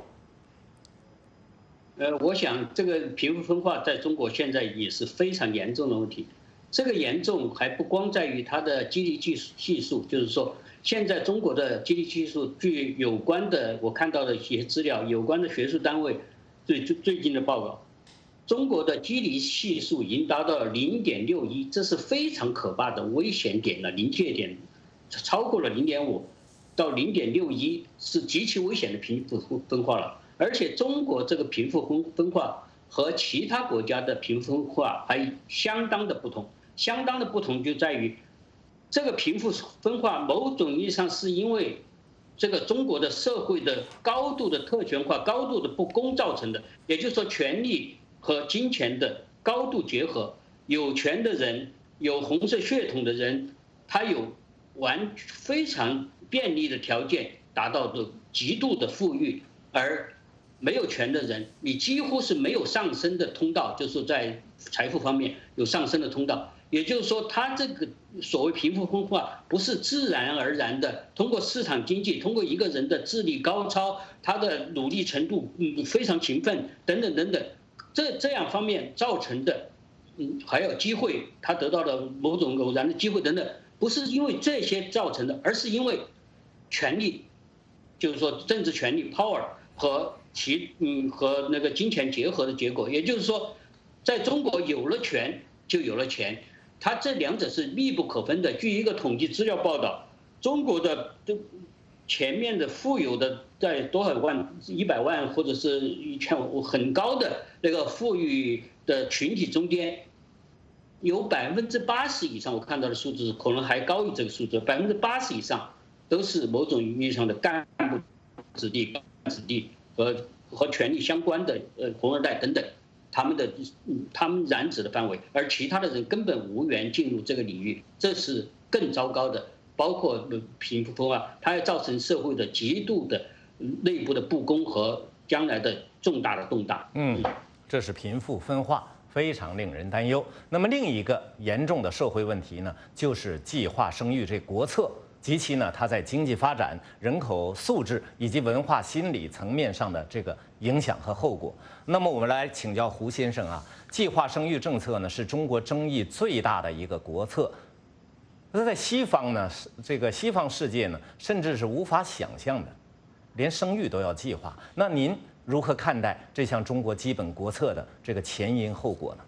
我想这个贫富分化在中国现在也是非常严重的问题。这个严重还不光在于它的基地系数，就是说现在中国的基地系数，据有关的我看到的一些资料，有关的学术单位最近的报告，中国的基地系数已经达到了0.61，这是非常可怕的危险点了，临界点，超过了0.5到0.61，是极其危险的贫富分化了。而且中国这个贫富分化和其他国家的贫富分化还相当的不同，相当的不同就在于，这个贫富分化某种意义上是因为这个中国的社会的高度的特权化、高度的不公造成的，也就是说权力和金钱的高度结合，有权的人、有红色血统的人，他有非常便利的条件达到的极度的富裕，而没有权的人，你几乎是没有上升的通道，就是在财富方面有上升的通道。也就是说，他这个所谓贫富分化不是自然而然的，通过市场经济，通过一个人的智力高超，他的努力程度非常勤奋等等等等，这样方面造成的，还有机会，他得到了某种偶然的机会等等，不是因为这些造成的，而是因为权力，就是说政治权力 power 和和那个金钱结合的结果。也就是说，在中国有了权就有了钱。它这两者是密不可分的。据一个统计资料报道，中国的前面的富有的在多少万、100万或者是1000很高的那个富裕的群体中间，有80%以上，我看到的数字可能还高于这个数字，80%以上都是某种意义上的干部子弟和权力相关的红二代等等。他们染指的范围，而其他的人根本无缘进入这个领域，这是更糟糕的。包括贫富分化，它要造成社会的极度的内部的不公和将来的重大的动荡。 这是贫富分化，非常令人担忧。那么另一个严重的社会问题呢，就是计划生育这国策。及其呢，它在经济发展、人口素质以及文化心理层面上的这个影响和后果。那么我们来请教胡先生啊，计划生育政策呢是中国争议最大的一个国策。那在西方呢，这个西方世界呢，甚至是无法想象的，连生育都要计划。那您如何看待这项中国基本国策的这个前因后果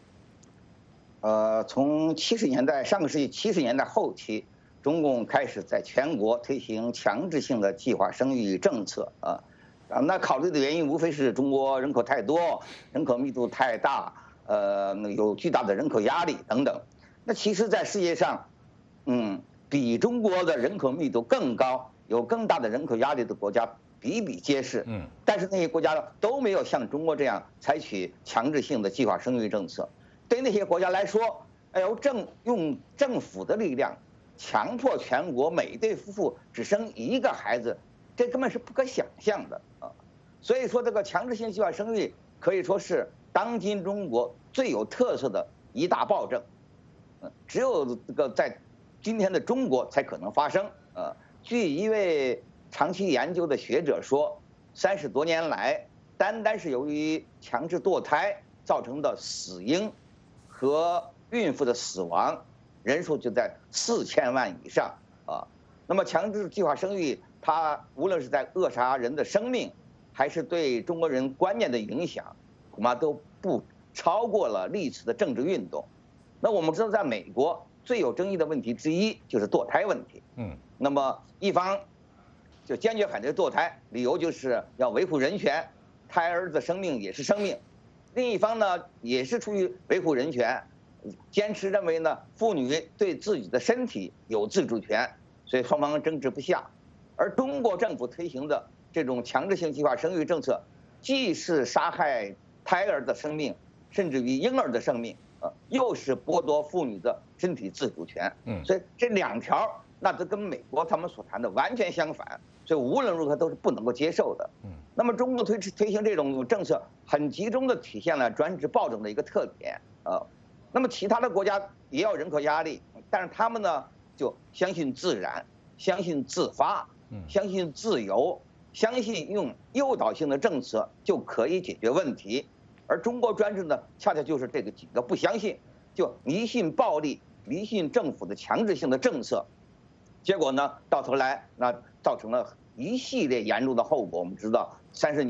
呢？从70年代上个世纪70年代后期。中共开始在全国推行强制性的计划生育政策那考虑的原因无非是中国人口太多，人口密度太大，有巨大的人口压力等等。那其实，在世界上，比中国的人口密度更高、有更大的人口压力的国家比比皆是。但是那些国家都没有像中国这样采取强制性的计划生育政策。对那些国家来说，用政府的力量。强迫全国每对夫妇只生一个孩子，这根本是不可想象的所以说，这个强制性计划生育可以说是当今中国最有特色的一大暴政。只有这个在今天的中国才可能发生。据一位长期研究的学者说，30多年来，单是由于强制堕胎造成的死婴和孕妇的死亡。人数就在4000万以上那么强制计划生育，它无论是在扼杀人的生命，还是对中国人观念的影响，恐怕都不超过了历次的政治运动。那我们知道，在美国最有争议的问题之一就是堕胎问题。那么一方就坚决反对堕胎，理由就是要维护人权，胎儿的生命也是生命。另一方呢，也是出于维护人权。坚持认为呢，妇女对自己的身体有自主权，所以双方争执不下。而中国政府推行的这种强制性计划生育政策，既是杀害胎儿的生命，甚至于婴儿的生命，又是剥夺妇女的身体自主权。所以这两条，那都跟美国他们所谈的完全相反，所以无论如何都是不能够接受的。那么中国推行这种政策，很集中的体现了专制暴政的一个特点那么其他的国家也有人口压力，但是他们呢就相信自然，相信自发，相信自由，相信用诱导性的政策就可以解决问题。而中国专制呢，恰恰就是这个几个不相信，就迷信暴力，迷信政府的强制性的政策，结果呢，到头来那造成了一系列严重的后果。我们知道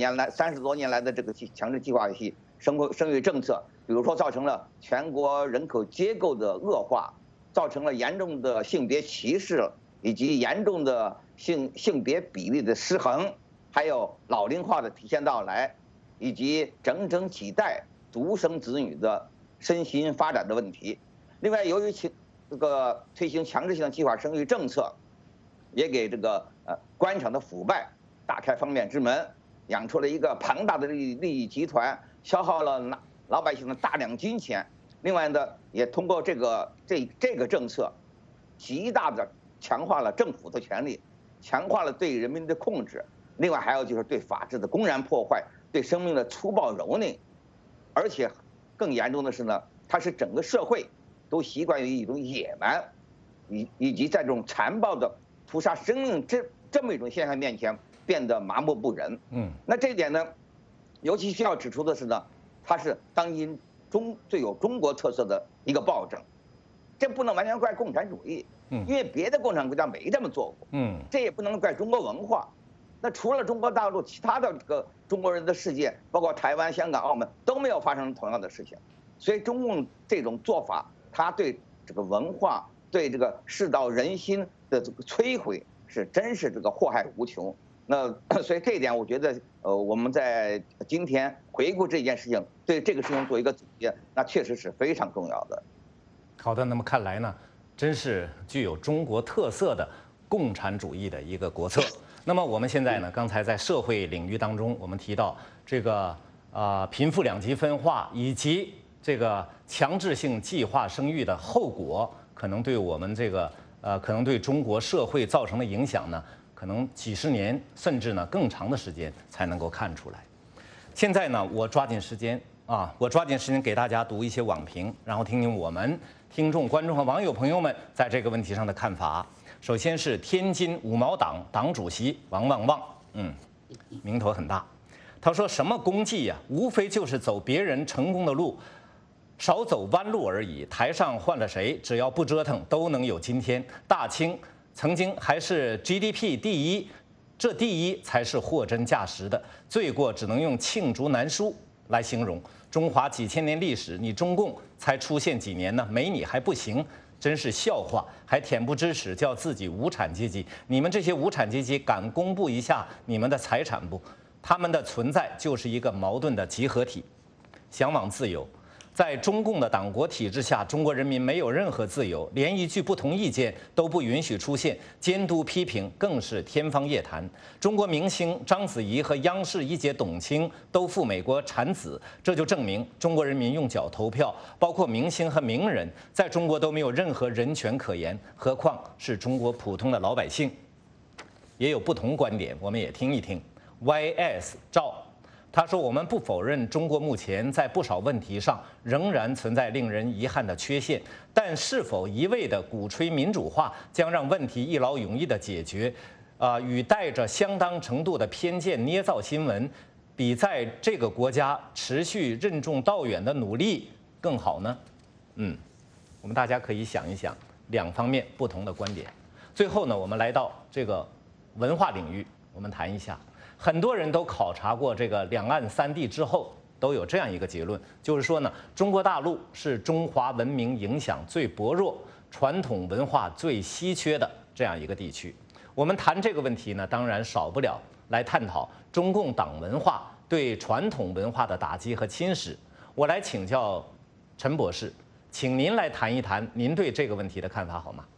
30多年来的这个强制计划生育政策。比如说，造成了全国人口结构的恶化，造成了严重的性别歧视，以及严重的性别比例的失衡，还有老龄化的体现到来，以及整几代独生子女的身心发展的问题。另外，由于这个推行强制性的计划生育政策，也给这个官场的腐败打开方便之门，养出了一个庞大的利益集团，消耗了老百姓的大量金钱。另外呢，也通过这个政策，极大的强化了政府的权力，强化了对人民的控制。另外还有就是对法治的公然破坏，对生命的粗暴蹂躏，而且更严重的是呢，它使整个社会都习惯于一种野蛮，以及在这种残暴的屠杀生命这么一种现象面前变得麻木不仁。那这一点呢，尤其需要指出的是呢，它是当今最有中国特色的一个暴政，这不能完全怪共产主义，因为别的共产国家没这么做过，这也不能怪中国文化。那除了中国大陆，其他的这个中国人的世界，包括台湾、香港、澳门都没有发生同样的事情，所以中共这种做法，它对这个文化、对这个世道人心的这个摧毁，真是这个祸害无穷。那所以这一点，我觉得我们在今天回顾这件事情，对这个事情做一个总结，那确实是非常重要的。 好的，那么看来呢，真是具有中国特色的共产主义的一个国策。那么我们现在呢，刚才在社会领域当中，我们提到这个贫富两极分化以及这个强制性计划生育的后果，可能对我们这个可能对中国社会造成的影响呢，可能几十年甚至呢更长的时间才能够看出来。现在呢，我抓紧时间给大家读一些网评，然后听听我们听众、观众和网友朋友们在这个问题上的看法。首先是天津五毛党党主席王旺旺，名头很大。他说什么功绩呀，无非就是走别人成功的路，少走弯路而已。台上换了谁，只要不折腾，都能有今天。大清曾经还是 GDP 第一，这第一才是货真价实的。罪过只能用罄竹难书来形容。中华几千年历史，你中共才出现几年呢？没你还不行。真是笑话，还恬不知耻，叫自己无产阶级。你们这些无产阶级敢公布一下你们的财产不？他们的存在就是一个矛盾的集合体。向往自由，在中共的党国体制下，中国人民没有任何自由，连一句不同意见都不允许出现，监督批评更是天方夜谭。中国明星章子怡和央视一姐董卿都赴美国产子，这就证明中国人民用脚投票，包括明星和名人，在中国都没有任何人权可言，何况是中国普通的老百姓。也有不同观点，我们也听一听。YS 赵。他说：“我们不否认中国目前在不少问题上仍然存在令人遗憾的缺陷，但是否一味地鼓吹民主化将让问题一劳永逸地解决，与带着相当程度的偏见捏造新闻，比在这个国家持续任重道远的努力更好呢？”我们大家可以想一想两方面不同的观点。最后呢，我们来到这个文化领域，我们谈一下。很多人都考察过这个两岸三地之后，都有这样一个结论，就是说呢，中国大陆是中华文明影响最薄弱、传统文化最稀缺的这样一个地区。我们谈这个问题呢，当然少不了来探讨中共党文化对传统文化的打击和侵蚀。我来请教陈博士，请您来谈一谈您对这个问题的看法好吗？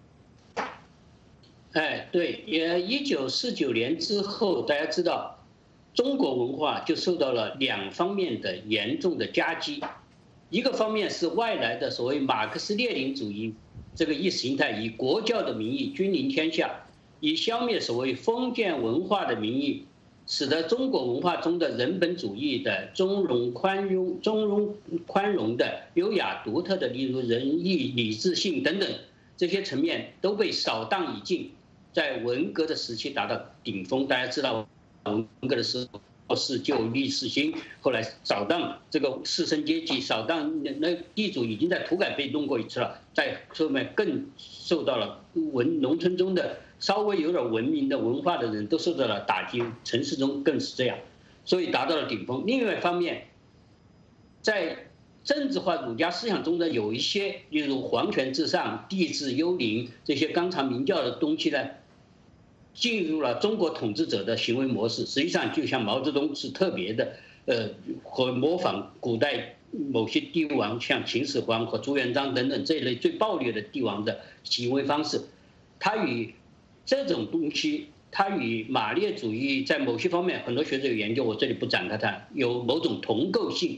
对，1949年之后，大家知道，中国文化就受到了两方面的严重的夹击。一个方面是外来的所谓马克思列宁主义这个意识形态，以国教的名义君临天下，以消灭所谓封建文化的名义，使得中国文化中的人本主义的中庸宽容的优雅独特的，例如仁义礼智信等等这些层面都被扫荡已尽。在文革的时期达到顶峰，大家知道，文革的时候是就立世新，后来扫荡这个士绅阶级，扫荡那地主已经在土改被弄过一次了，在后面更受到了农村中的稍微有点文明的文化的人都受到了打击，城市中更是这样，所以达到了顶峰。另外一方面，在政治化儒家思想中的有一些，例如皇权至上、帝制幽灵这些纲常名教的东西呢，进入了中国统治者的行为模式。实际上，就像毛泽东是特别的，和模仿古代某些帝王，像秦始皇和朱元璋等等这一类最暴虐的帝王的行为方式。他与这种东西，他与马列主义在某些方面，很多学者有研究，我这里不展开谈，有某种同构性。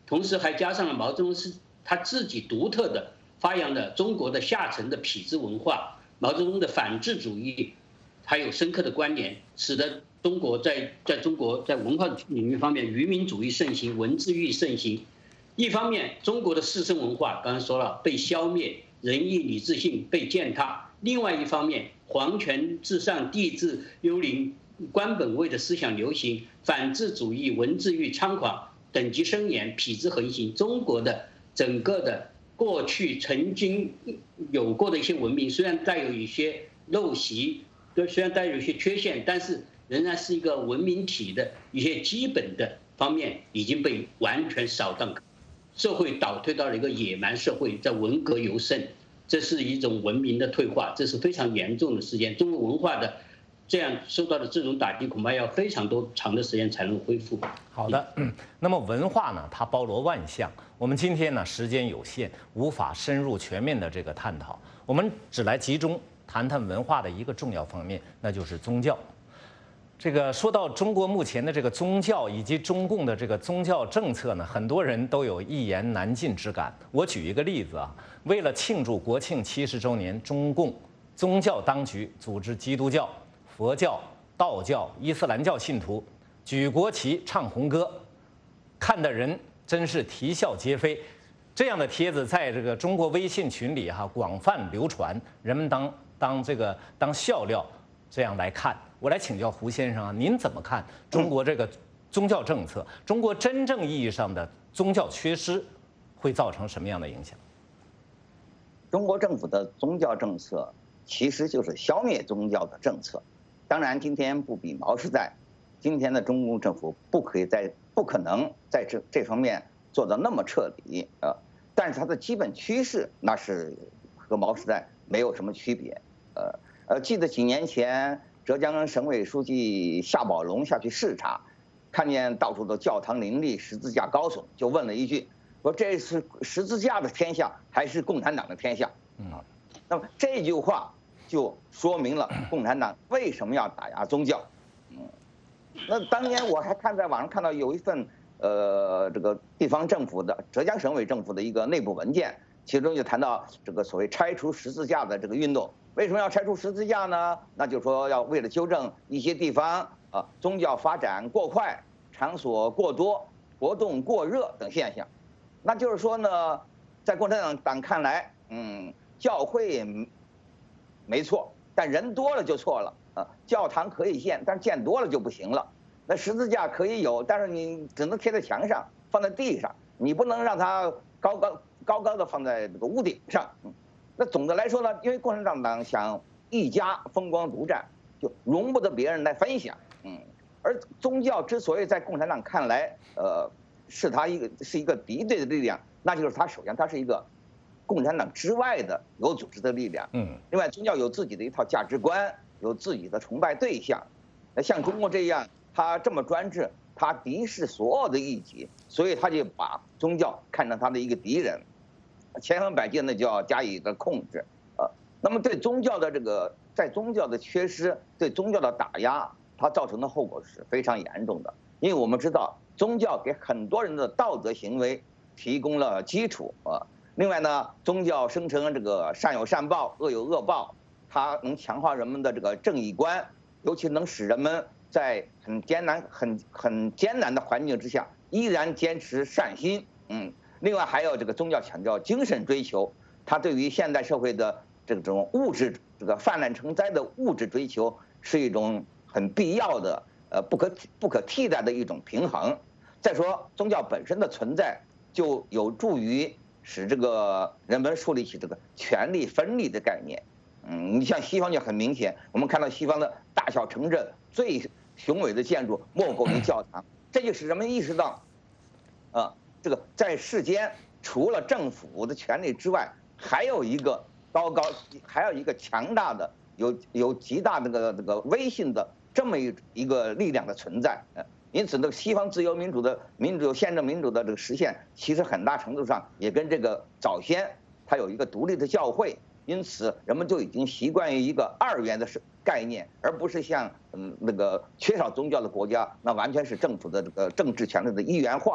同时还加上了毛泽东是他自己独特的发扬了中国的下层的痞子文化，毛泽东的反智主义还有深刻的关联，使得中国在文化领域方面愚民主义盛行，文字狱盛行。一方面，中国的士绅文化刚才说了被消灭，仁义礼智信被践踏；另外一方面，皇权至上、帝制幽灵、官本位的思想流行，反智主义、文字狱猖狂，等级森严，痞子横行。中国的整个的过去曾经有过的一些文明，虽然带有一些陋习，虽然带有一些缺陷，但是仍然是一个文明体的一些基本的方面已经被完全扫荡，社会倒退到了一个野蛮社会，在文革尤甚，这是一种文明的退化，这是非常严重的事件。中国文化的这样受到的这种打击，恐怕要非常多长的时间才能恢复。 好的，那么文化呢，它包罗万象。我们今天呢时间有限，无法深入全面的这个探讨，我们只来集中谈谈文化的一个重要方面，那就是宗教。这个说到中国目前的这个宗教以及中共的这个宗教政策呢，很多人都有一言难尽之感。我举一个例子啊，为了庆祝国庆70周年，中共宗教当局组织基督教、佛教、道教、伊斯兰教信徒举国旗、唱红歌，看的人真是啼笑皆非。这样的帖子在这个中国微信群里广泛流传，人们当笑料这样来看。我来请教胡先生啊，您怎么看中国这个宗教政策？中国真正意义上的宗教缺失会造成什么样的影响？ 中国政府的宗教政策其实就是消灭宗教的政策。当然，今天不比毛时代，今天的中共政府不可能在这方面做到那么彻底但是它的基本趋势那是和毛时代没有什么区别。记得几年前，浙江省委书记夏宝龙下去视察，看见到处都教堂林立，十字架高耸，就问了一句，说这是十字架的天下还是共产党的天下？那么这句话就说明了共产党为什么要打压宗教。那当年我还在网上看到有一份这个地方政府的浙江省委政府的一个内部文件，其中就谈到这个所谓拆除十字架的这个运动。为什么要拆除十字架呢？那就是说要为了纠正一些地方宗教发展过快、场所过多、活动过热等现象。那就是说呢，在共产党看来，教会没错，但人多了就错了教堂可以建，但是建多了就不行了。那十字架可以有，但是你只能贴在墙上，放在地上，你不能让它高高的放在这个屋顶上。那总的来说呢，因为共产党想一家风光独占，就容不得别人来分享。而宗教之所以在共产党看来，是一个敌对的力量，那就是首先它是一个共产党之外的有组织的力量。另外，宗教有自己的一套价值观，有自己的崇拜对象。那像中国这样，他这么专制，他敌视所有的异己，所以他就把宗教看成他的一个敌人。千方百计呢就要加以的控制，那么对宗教的在宗教的缺失，对宗教的打压，它造成的后果是非常严重的。因为我们知道，宗教给很多人的道德行为提供了基础另外呢，宗教声称这个善有善报，恶有恶报，它能强化人们的这个正义观，尤其能使人们在很艰难的环境之下，依然坚持善心。另外还有这个宗教强调精神追求，它对于现代社会的这种物质泛滥成灾的物质追求是一种很必要的不可替代的一种平衡。再说宗教本身的存在就有助于使这个人们树立起这个权力分立的概念。你像西方就很明显，我们看到西方的大小城镇最雄伟的建筑莫过于教堂，这就使人们意识到这个在世间除了政府的权力之外，还有一个强大的有极大这个威信的这么一个力量的存在。因此呢，西方自由民主宪政民主的这个实现，其实很大程度上也跟这个早先它有一个独立的教会，因此人们就已经习惯于一个二元的概念，而不是像缺少宗教的国家，那完全是政府的这个政治权力的一元化。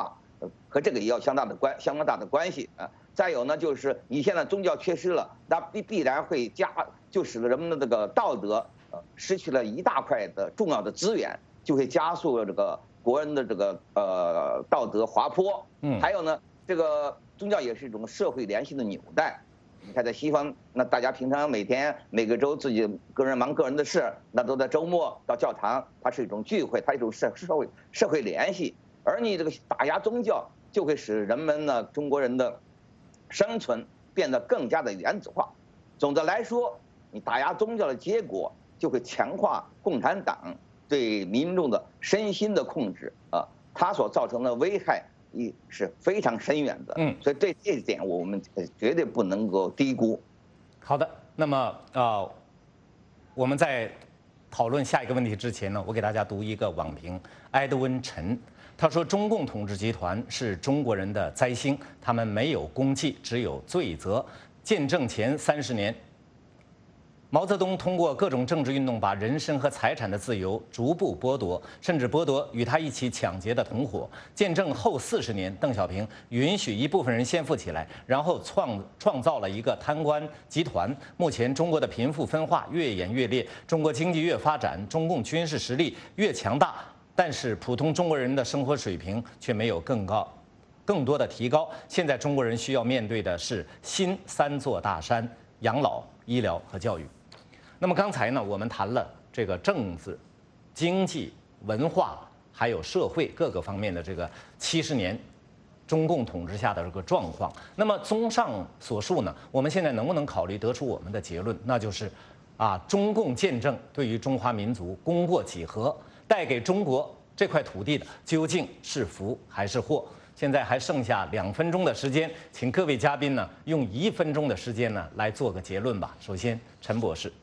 和这个也有相当大的关系啊。再有呢，就是你现在宗教缺失了，那必然会就使得人们的这个道德失去了一大块的重要的资源，就会加速了这个国人的这个道德滑坡。还有呢，这个宗教也是一种社会联系的纽带。你看，在西方，那大家平常每个周自己个人忙个人的事，那都在周末到教堂，它是一种聚会，它是一种社会联系。而你这个打压宗教，就会使人们呢，中国人的生存变得更加的原子化。总的来说，你打压宗教的结果，就会强化共产党对民众的身心的控制啊，它所造成的危害是非常深远的。所以对这一点我们绝对不能够低估。 好的，那么我们在讨论下一个问题之前呢，我给大家读一个网评，埃德温·陈，他说：“中共统治集团是中国人的灾星，他们没有功绩，只有罪责。建政前30年。”毛泽东通过各种政治运动，把人身和财产的自由逐步剥夺，甚至剥夺与他一起抢劫的同伙。建政后40年，邓小平允许一部分人先富起来，然后创造了一个贪官集团。目前，中国的贫富分化越演越烈，中国经济越发展，中共军事实力越强大，但是普通中国人的生活水平却没有更多的提高。现在中国人需要面对的是新3座大山：养老、医疗和教育。那么刚才呢，我们谈了这个政治、经济、文化还有社会各个方面的这个70年中共统治下的这个状况。那么综上所述呢，我们现在能不能考虑得出我们的结论？那就是中共建政对于中华民族功过几何，带给中国这块土地的究竟是福还是祸？现在还剩下2分钟的时间，请各位嘉宾呢用1分钟的时间呢来做个结论吧。首先，陈博士。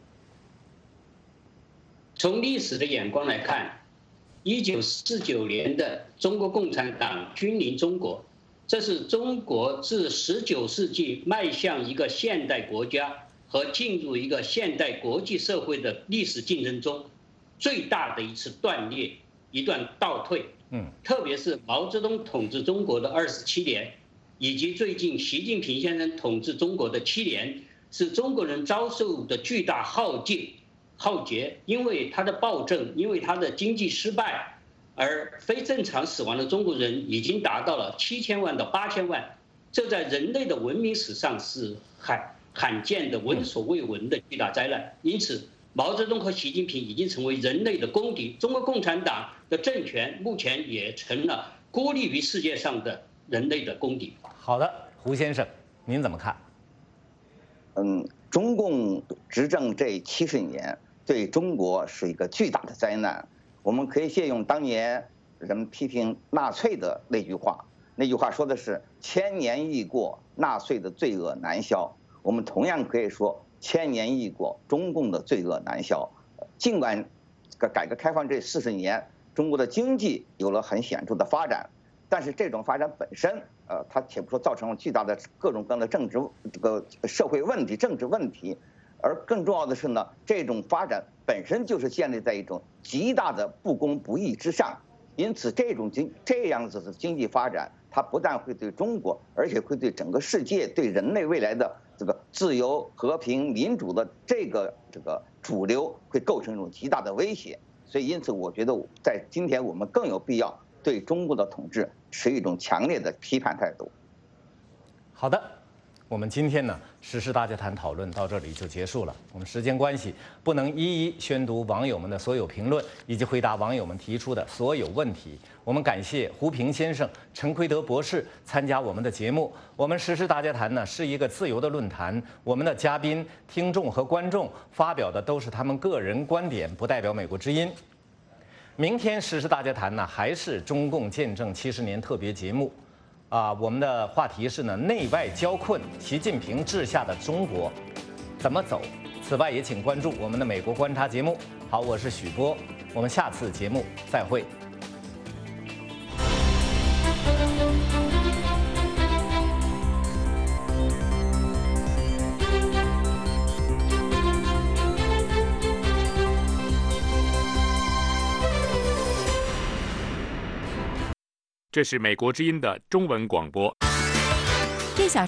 从历史的眼光来看，1949年的中国共产党君临中国，这是中国自19世纪迈向一个现代国家和进入一个现代国际社会的历史竞争中最大的一次断裂，一段倒退。特别是毛泽东统治中国的27年，以及最近习近平先生统治中国的7年，是中国人遭受的巨大浩劫，因为他的暴政，因为他的经济失败，而非正常死亡的中国人已经达到了7000万到8000万，这在人类的文明史上是罕见的、闻所未闻的巨大灾难。因此，毛泽东和习近平已经成为人类的公敌，中国共产党的政权目前也成了孤立于世界上的人类的公敌。 好的，胡先生，您怎么看？ 中共执政这70年。对中国是一个巨大的灾难。我们可以借用当年人们批评纳粹的那句话说的是1000年易过，纳粹的罪恶难消。我们同样可以说1000年易过，中共的罪恶难消。尽管改革开放这40年，中国的经济有了很显著的发展，但是这种发展本身，它且不说造成了巨大的各种各样的社会问题、政治问题。而更重要的是呢，这种发展本身就是建立在一种极大的不公不义之上，因此这样子的经济发展，它不但会对中国，而且会对整个世界、对人类未来的这个自由、和平、民主的这个主流，会构成一种极大的威胁。所以，因此我觉得在今天我们更有必要对中国的统治持一种强烈的批判态度。 好的。我们今天呢，时事大家谈讨论到这里就结束了。我们时间关系，不能一一宣读网友们的所有评论，以及回答网友们提出的所有问题。我们感谢胡平先生、陈奎德博士参加我们的节目。我们时事大家谈呢是一个自由的论坛，我们的嘉宾、听众和观众发表的都是他们个人观点，不代表美国之音。明天时事大家谈呢还是中共建政70年特别节目。我们的话题是呢，内外交困，习近平治下的中国怎么走？此外，也请关注我们的美国观察节目。好，我是许波，我们下次节目再会。 这是美国之音的中文广播。 这小